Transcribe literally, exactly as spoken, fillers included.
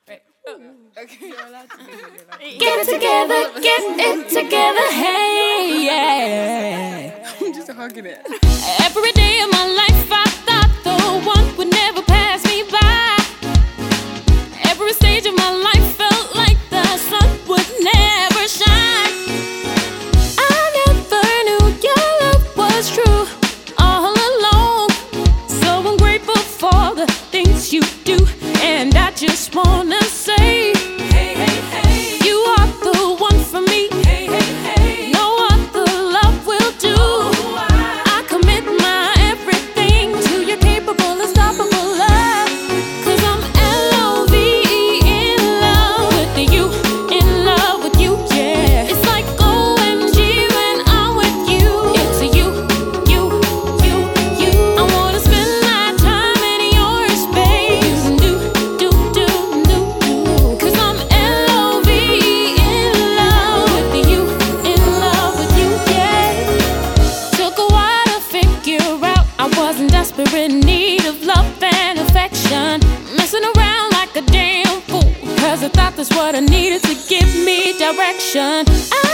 Right. Oh, okay, you're allowed to do it. Get it together, get it together, hey, yeah. I'm just hugging it. Every day of my life I thought the one would never pass me by. Every stage of my life felt like the sun would never shine. I never knew your love was true all along. So I'm grateful for the things you do, and I just wanna say, Hey, hey, hey. you are the one for me. Hey, hey, hey. No other love will do. Oh, I- I commit my everything to your capable, unstoppable love. Cause I'm L O V E, in love with you, in love with you, yeah. It's like O M G when I'm with you. It's you, you, you, you. I wanna spend my time in your space. Do, do, do, do, do. Cause I'm L O V E, in love with you, in love with you, yeah. Took a while to figure out I wasn't desperate in need of love and affection. Messing around like a damn fool, cause I thought that's what I needed to give me direction. I